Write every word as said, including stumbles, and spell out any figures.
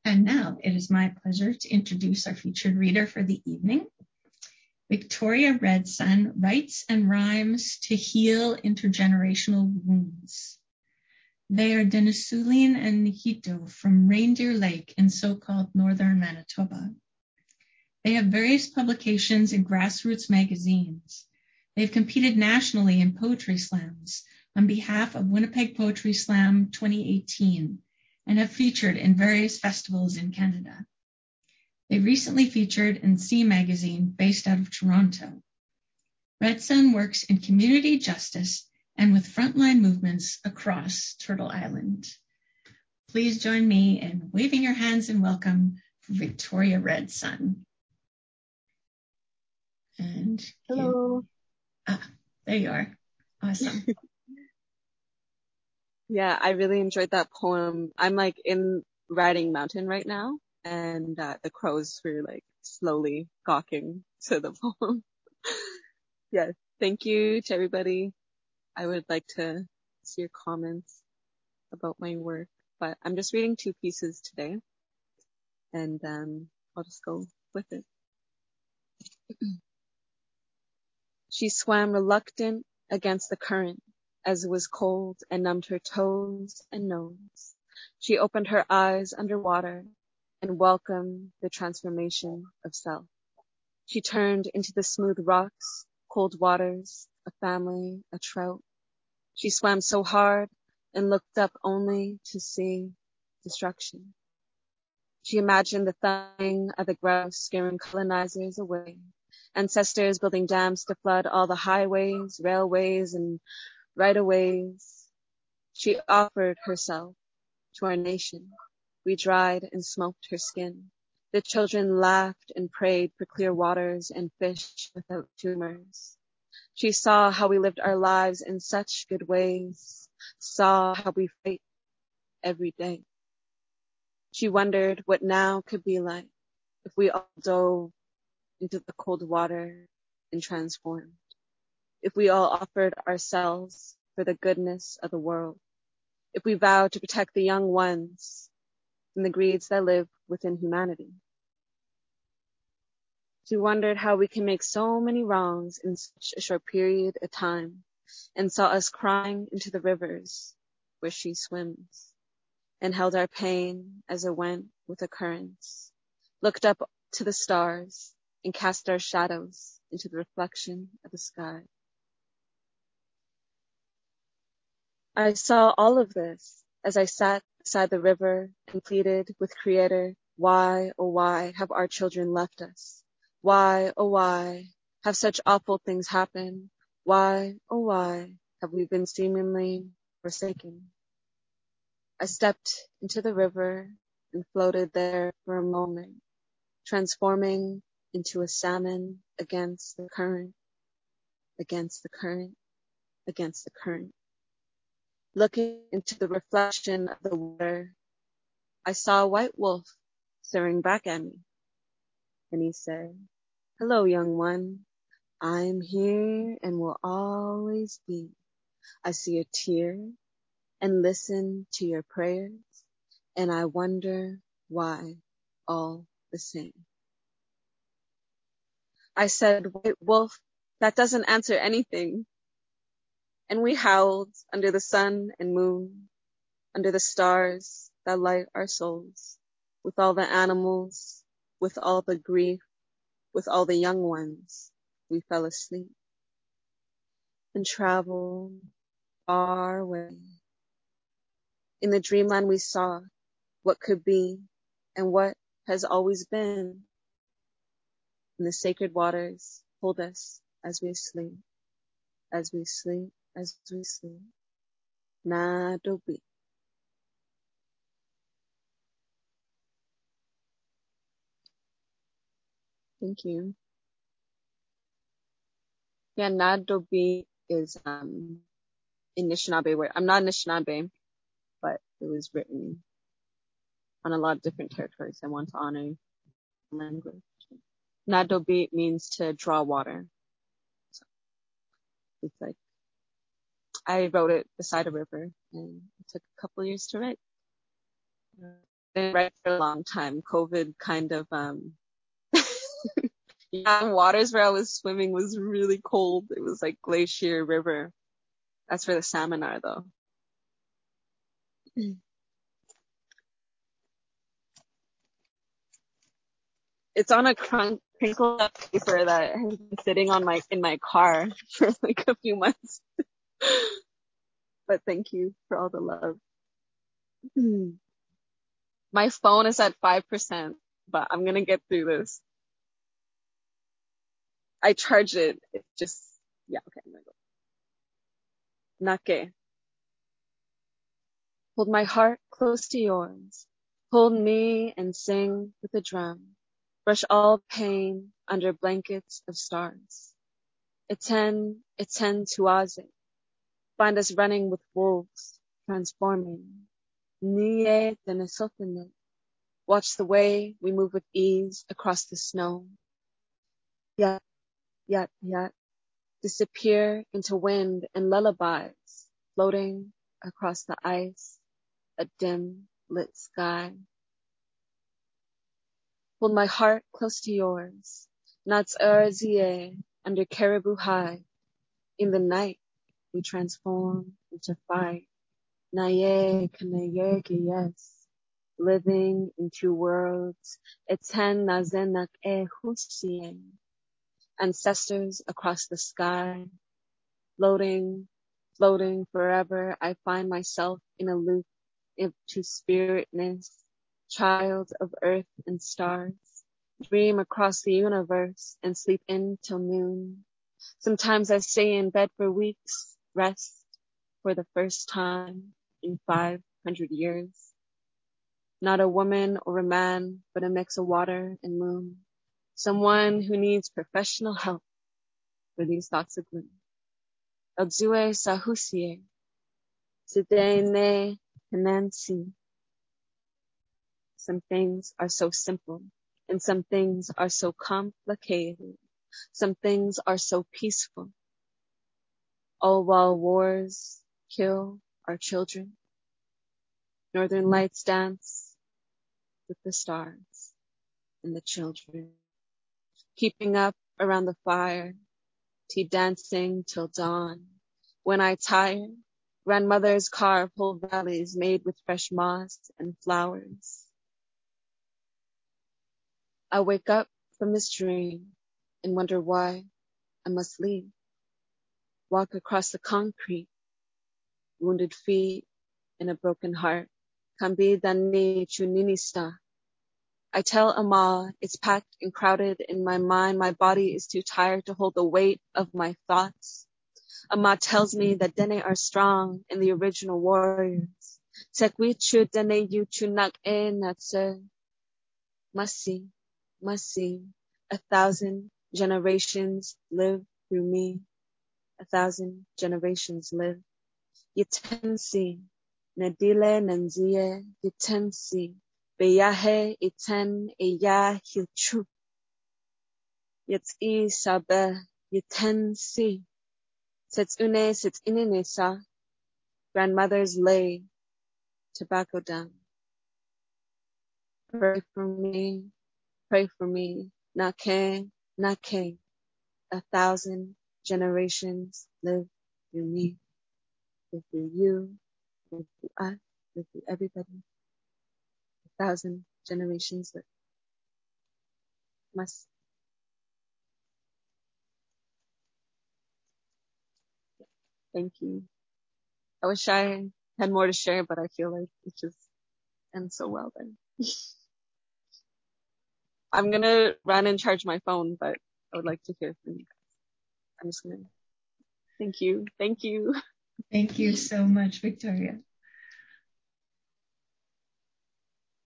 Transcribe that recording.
And now it is my pleasure to introduce our featured reader for the evening. Victoria Redsun writes and rhymes to heal intergenerational wounds. They are Denisuline and Nihito from Reindeer Lake in so-called northern Manitoba. They have various publications in grassroots magazines. They've competed nationally in poetry slams on behalf of Winnipeg Poetry Slam twenty eighteen and have featured in various festivals in Canada. They recently featured in C Magazine based out of Toronto. Redsun works in community justice and with frontline movements across Turtle Island. Please join me in waving your hands in welcome for Victoria Redsun. And hello. Ah, there you are. Awesome. Yeah, I really enjoyed that poem. I'm like in Riding Mountain right now, and uh, the crows were like slowly gawking to the poem. Yes, thank you to everybody. I would like to see your comments about my work, but I'm just reading two pieces today, and um, I'll just go with it. She swam reluctant against the current as it was cold and numbed her toes and nose. She opened her eyes underwater and welcomed the transformation of self. She turned into the smooth rocks, cold waters, a family, a trout. She swam so hard and looked up only to see destruction. She imagined the thawing of the grouse scaring colonizers away, ancestors building dams to flood all the highways, railways, and right-of-ways. She offered herself to our nation. We dried and smoked her skin. The children laughed and prayed for clear waters and fish without tumors. She saw how we lived our lives in such good ways, saw how we fight every day. She wondered what now could be like if we all dove into the cold water and transformed, if we all offered ourselves for the goodness of the world, if we vowed to protect the young ones from the greeds that live within humanity. She wondered how we can make so many wrongs in such a short period of time, and saw us crying into the rivers where she swims, and held our pain as it went with the currents, looked up to the stars and cast our shadows into the reflection of the sky. I saw all of this as I sat beside the river and pleaded with Creator, why, oh why, have our children left us? Why, oh why, have such awful things happen? Why, oh why, have we been seemingly forsaken? I stepped into the river and floated there for a moment, transforming into a salmon against the current, against the current, against the current. Looking into the reflection of the water, I saw a white wolf staring back at me. And he said, hello, young one. I'm here and will always be. I see a tear and listen to your prayers, and I wonder why all the same. I said, white wolf, that doesn't answer anything. And we howled under the sun and moon, under the stars that light our souls, with all the animals, with all the grief, with all the young ones, we fell asleep and traveled far away. In the dreamland we saw what could be and what has always been. And the sacred waters hold us as we sleep, as we sleep, as we sleep. Nadobi. Thank you. Yeah, Nadobi is um Anishinaabe word. I'm not Anishinaabe, but it was written on a lot of different territories. I want to honor language. Nadobi means to draw water. So it's like, I wrote it beside a river and it took a couple of years to write. been right for a long time. COVID kind of, um, yeah, waters where I was swimming was really cold. It was like Glacier River. That's where the salmon are, though. It's on a crunk, crinkled up paper that has been sitting on my in my car for like a few months. But thank you for all the love. My phone is at five percent, but I'm gonna get through this. I charged it. It's just, yeah, okay, I'm gonna go. Nake. Hold my heart close to yours. Hold me and sing with the drum. Brush all pain under blankets of stars. Eten, eten tuaze. Find us running with wolves, transforming. Niye tenesofene. Watch the way we move with ease across the snow. Yat, yat, yat. Disappear into wind and lullabies, floating across the ice, a dim lit sky. Hold my heart close to yours. Nats erzie under caribou high. In the night, we transform into fire. Naye kanaye yes. Living in two worlds. Eten nazenak e husien. Ancestors across the sky. Floating, floating forever. I find myself in a loop into spiritness. Child of earth and stars. Dream across the universe and sleep in till noon. Sometimes I stay in bed for weeks, rest for the first time in five hundred years. Not a woman or a man, but a mix of water and moon. Someone who needs professional help for these thoughts of gloom. Odzue sahusie, sidene penansi. Some things are so simple, and some things are so complicated. Some things are so peaceful. All while wars kill our children. Northern lights dance with the stars and the children. Keeping up around the fire, tea dancing till dawn. When I tire, grandmother's carve whole valleys made with fresh moss and flowers. I wake up from this dream and wonder why I must leave. Walk across the concrete, wounded feet and a broken heart. Kambi dani chuninista. I tell Amal it's packed and crowded in my mind. My body is too tired to hold the weight of my thoughts. Amal tells me that Dene are strong and the original warriors. Sekwichu Dene yu chunak e natse. Masi, masi. A thousand generations live through me. A thousand generations live. Yitensi, Nadile Nanzie, Yitensi, Beyahe Iten Eya Hilchu. Yetsi Sabe, Yitensi. Setsune Setsinenesa. Grandmothers lay tobacco down. Pray for me, pray for me. Nake, Nake. A thousand generations live through me. Live through you, live through us, live through everybody. A thousand generations live. Must. Thank you. I wish I had more to share, but I feel like it just ends so well then. I'm gonna run and charge my phone, but I would like to hear from you guys. I'm just gonna. Thank you. Thank you. Thank you so much, Victoria.